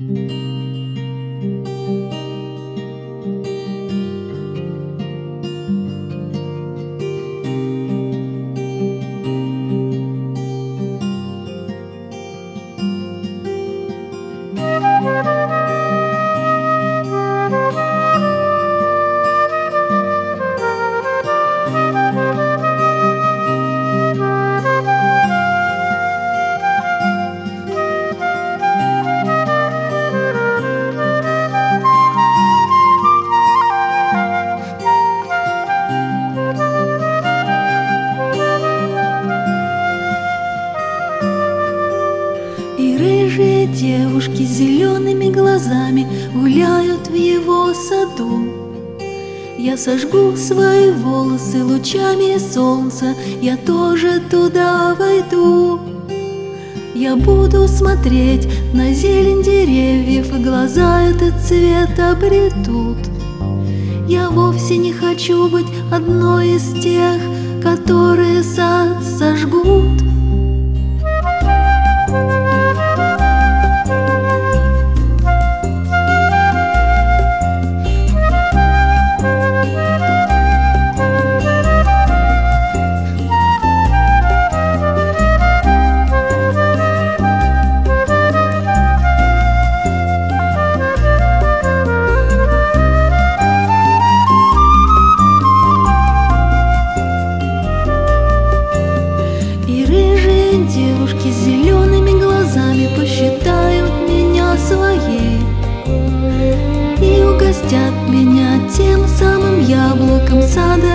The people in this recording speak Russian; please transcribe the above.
И рыжие девушки с зелеными глазами гуляют в его саду. Я сожгу свои волосы лучами солнца, я тоже туда войду. Я буду смотреть на зелень деревьев, и глаза этот цвет обретут. Я вовсе не хочу быть одной из тех, которые сад сожгут. Девушки с зелеными глазами посчитают меня своей и угостят меня тем самым яблоком сада